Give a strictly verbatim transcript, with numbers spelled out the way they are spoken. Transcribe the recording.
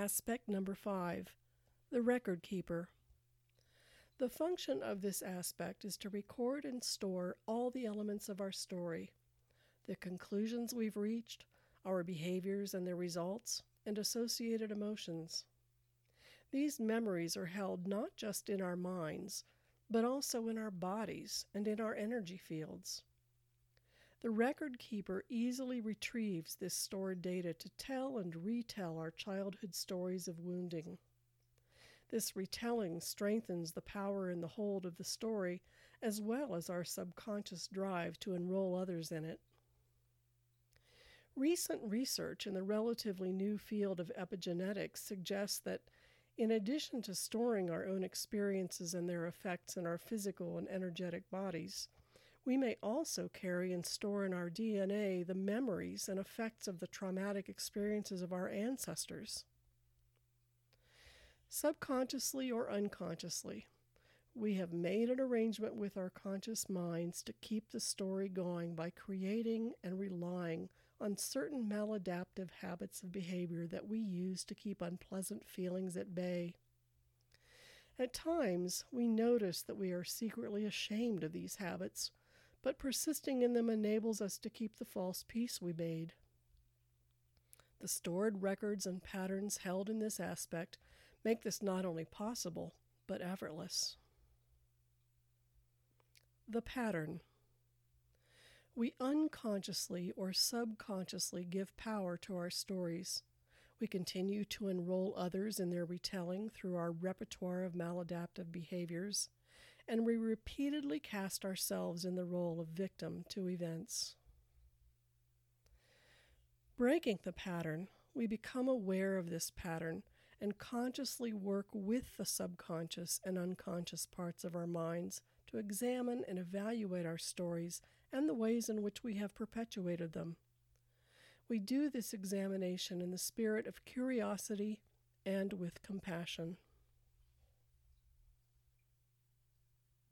Aspect number five, the record keeper. The function of this aspect is to record and store all the elements of our story, the conclusions we've reached, our behaviors and their results, and associated emotions. These memories are held not just in our minds, but also in our bodies and in our energy fields. The record keeper easily retrieves this stored data to tell and retell our childhood stories of wounding. This retelling strengthens the power and the hold of the story, as well as our subconscious drive to enroll others in it. Recent research in the relatively new field of epigenetics suggests that, in addition to storing our own experiences and their effects in our physical and energetic bodies, we may also carry and store in our D N A the memories and effects of the traumatic experiences of our ancestors. Subconsciously or unconsciously, we have made an arrangement with our conscious minds to keep the story going by creating and relying on certain maladaptive habits of behavior that we use to keep unpleasant feelings at bay. At times, we notice that we are secretly ashamed of these habits, but persisting in them enables us to keep the false peace we made. The stored records and patterns held in this aspect make this not only possible, but effortless. The pattern. We unconsciously or subconsciously give power to our stories. We continue to enroll others in their retelling through our repertoire of maladaptive behaviors, and we repeatedly cast ourselves in the role of victim to events. Breaking the pattern, we become aware of this pattern and consciously work with the subconscious and unconscious parts of our minds to examine and evaluate our stories and the ways in which we have perpetuated them. We do this examination in the spirit of curiosity and with compassion.